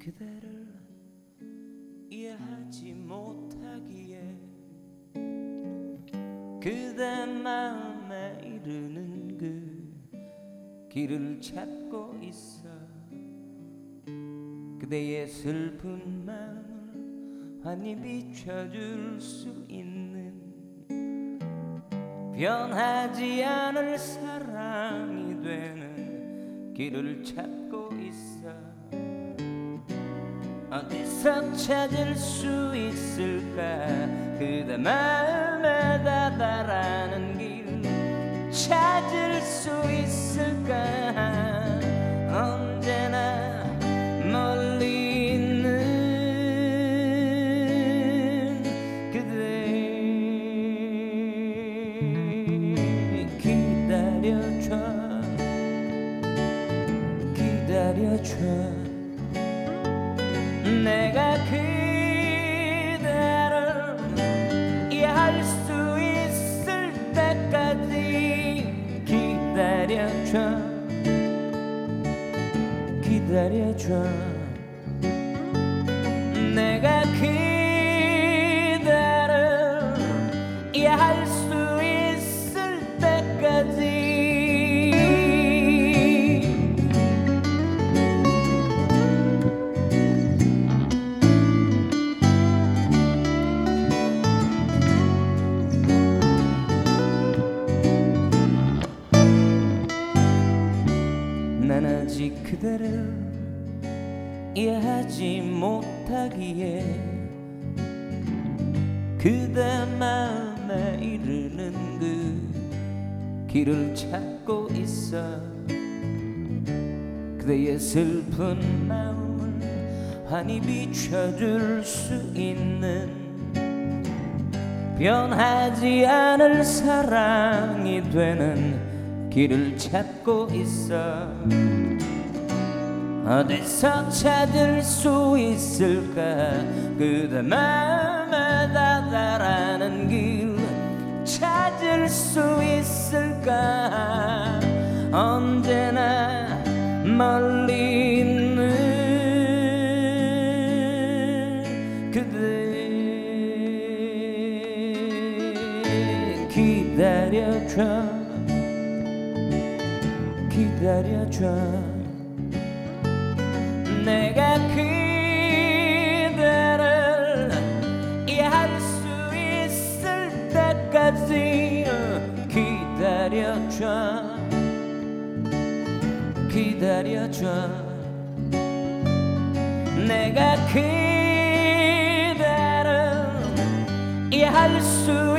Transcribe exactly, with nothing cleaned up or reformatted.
그대를 이해하지 못하기에 그대 마음에 이르는 그 길을 찾고 있어. 그대의 슬픈 마음을 환히 비춰줄 수 있는 변하지 않을 사랑이 되는 길을 찾고 있어. 어디서 찾을 수 있을까? 그대 마음에 다다라는 길 찾을 수 있을까? 언제나 멀리 있는 그대 기다려줘 기다려줘. 내가 그대를 이해할 수 있을 때까지 기다려줘 기다려줘. 내가 그대를 이해할 수 있을 때까지. 난 아직 그대를 이해하지 못하기에 그대 마음에 이르는 그 길을 찾고 있어. 그대의 슬픈 마음을 환히 비춰줄 수 있는 변하지 않을 사랑이 되는 길을 찾고 있어. 어디서 찾을 수 있을까? 그대 마음에 다다라는 길 찾을 수 있을까? 언제나 멀리 있는 그대 기다려줘 기다려줘. 내가 그대를 이해할 수 있을 때까지 기다려줘 기다려줘. 내가 그대를 이해할 수